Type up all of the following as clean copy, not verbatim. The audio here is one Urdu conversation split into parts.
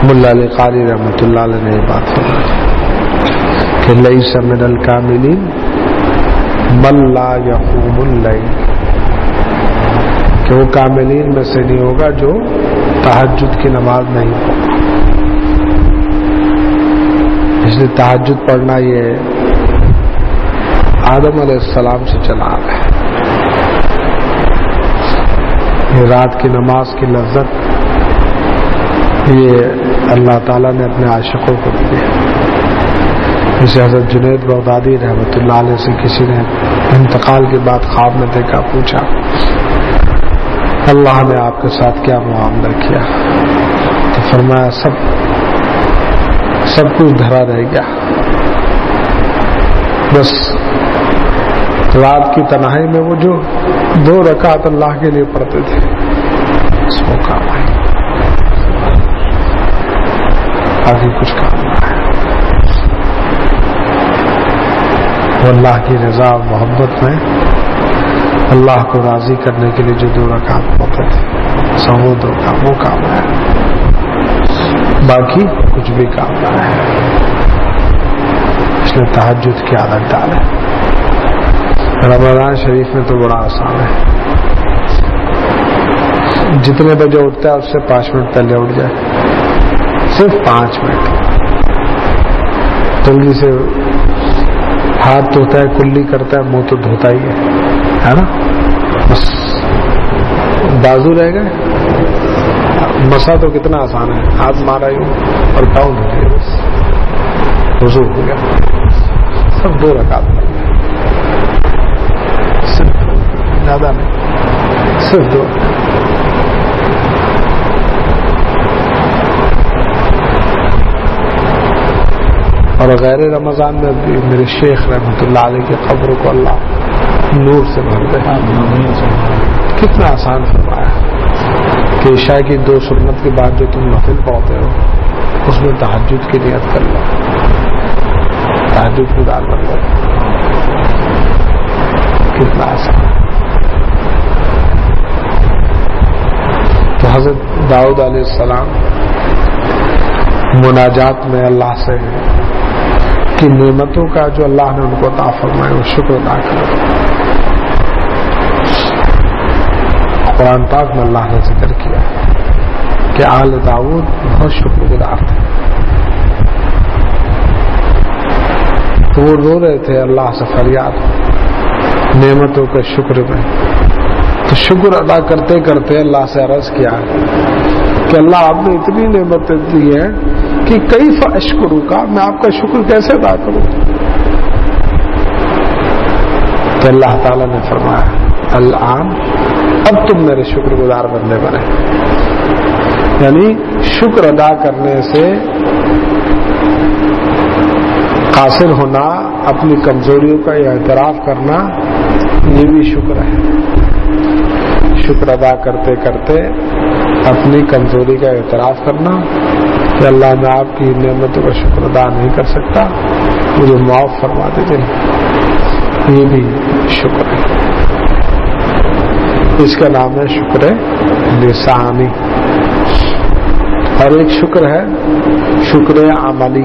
ملا علی قاری رحمۃ اللہ علیہ نے یہ بات فرمائی کہ لیس من الکاملین من لا یقوم اللیل، کہ وہ کاملین میں سے نہیں ہوگا جو تہجد کی نماز نہیں پڑھتا. اس لیے تہجد پڑھنا یہ آدم علیہ السلام سے چلا آ رہا ہے. یہ رات کی نماز کی لذت یہ اللہ تعالیٰ نے اپنے عاشقوں کو دی ہے. جسے حضرت جنید بغدادی رحمۃ اللہ علیہ سے کسی نے انتقال کے بعد خواب میں دیکھا، پوچھا اللہ نے آپ کے ساتھ کیا معاملہ کیا؟ تو فرمایا سب کچھ دھرا رہ گیا، بس رات کی تنہائی میں وہ جو 2 رکعت اللہ کے لیے پڑھتے تھے اس کو کام آئے، آگے کچھ کام نہ ہے. وہ اللہ کی رضا اور محبت میں اللہ کو راضی کرنے کے لیے جو 2 رکعت پڑھتے تھے سو 2 کا وہ کام ہے، باقی کچھ بھی کام نہ ہے. اس نے تہجد کی عادت ڈالے. رمضان شریف میں تو بڑا آسان ہے، جتنے بجے اٹھتا ہے اس سے 5 منٹ پہلے اٹھ جائے، صرف 5 منٹ. جلدی سے ہاتھ دھوتا ہے، کلی کرتا ہے، منہ تو دھوتا ہی ہے نا. بس بازو رہ گئے، مسا تو کتنا آسان ہے، ہاتھ مارا ہی اور پاؤں دھو دیا، بس وضو ہو گیا. سب 2 رکعت زیادہ نہیں، صرف 2. اور غیر رمضان میں بھی میرے شیخ رحمۃ اللہ علیہ کی قبر کو اللہ نور سے بھر دے. کتنا آسان فرمایا کہ عشاء کی 2 سنت کے بعد جو تم نفل پڑھتے ہو اس میں تہجد کی نیت کر لو، تہجد گزار کر لو. کتنا آسان. تو حضرت داؤد علیہ السلام مناجات میں اللہ سے کی نعمتوں کا جو اللہ نے ان کو عطا فرمایا وہ شکر ادا کرو. قرآن پاک میں اللہ نے ذکر کیا کہ آل داؤد بہت شکر گزار تھے. تو وہ رو رہے تھے اللہ سے فریاد نعمتوں کے شکر میں. تو شکر ادا کرتے کرتے اللہ سے عرض کیا کہ اللہ آپ نے اتنی نعمتیں دی ہیں کہ کیف اشکرو کا، میں آپ کا شکر کیسے ادا کروں؟ تو اللہ تعالیٰ نے فرمایا الآن اب تم میرے شکر گزار بندے بنے. یعنی شکر ادا کرنے سے قاصر ہونا، اپنی کمزوریوں کا اعتراف کرنا، یہ بھی شکر ہے. شکر ادا کرتے کرتے اپنی کمزوری کا اعتراف کرنا کہ اللہ میں آپ کی نعمتوں کا شکر ادا نہیں کر سکتا، مجھے معاف فرما دیجیے، یہ بھی شکر ہے. اس کا نام ہے شکر لسانی. اور ایک شکر ہے شکر عملی.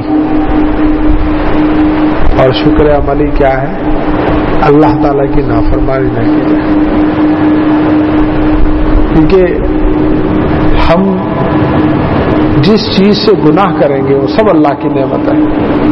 اور شکر عملی کیا ہے؟ اللہ تعالیٰ کی نافرمانی نہیں کی جائے. کیونکہ ہم جس چیز سے گناہ کریں گے وہ سب اللہ کی نعمت ہے.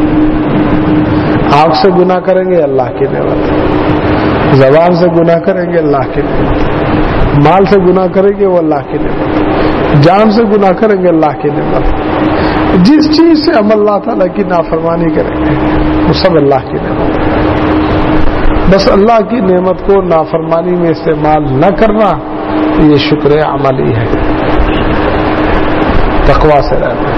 آنکھ سے گناہ کریں گے اللہ کی نعمت ہے، زبان سے گناہ کریں گے اللہ کی نعمت ہے، مال سے گناہ کریں گے وہ اللہ کی نعمت ہے، جان سے گناہ کریں گے اللہ کی نعمت ہے. جس چیز سے ہم اللہ تعالیٰ کی نافرمانی کریں گے وہ سب اللہ کی نعمت ہے. بس اللہ کی نعمت کو نافرمانی میں استعمال نہ کرنا یہ شکر عملی ہے. تقوی سے رہنا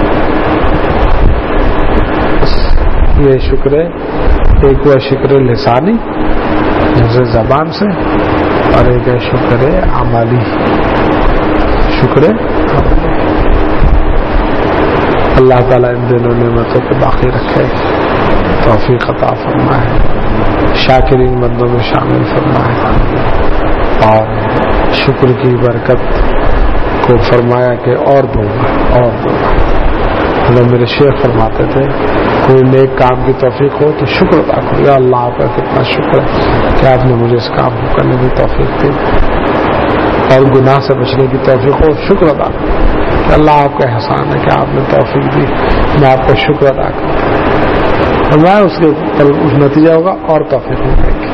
یہ شکر. ایک وہ شکر لسانی جیسے زبان سے، اور ایک ہے شکر عملی. شکر عملی. اللہ تعالیٰ ان دونوں نعمتوں کو باقی رکھے، توفیق عطا فرمائے، شاکرین بندوں میں شامل فرمائے، اور شکر کی برکت کو فرمایا کہ اور دو اللہ میرے شیخ فرماتے تھے کوئی نیک کام کی توفیق ہو تو شکر ادا کرو، یا اللہ آپ کا کتنا شکر ہے کہ آپ نے مجھے اس کام کو کرنے کی توفیق دی، اور گناہ سے بچنے کی توفیق ہو شکر ادا کرو کہ اللہ آپ کا احسان ہے کہ آپ نے توفیق دی، میں آپ کا شکر ادا کروں، اور میں اس کے نتیجہ ہوگا اور توفیق ملے گی۔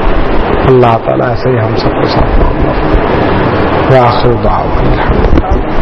اللہ تعالیٰ ایسے ہی ہم سب کے ساتھ معاملہ فرمائے۔ وآخر دعوانا الحمدللہ۔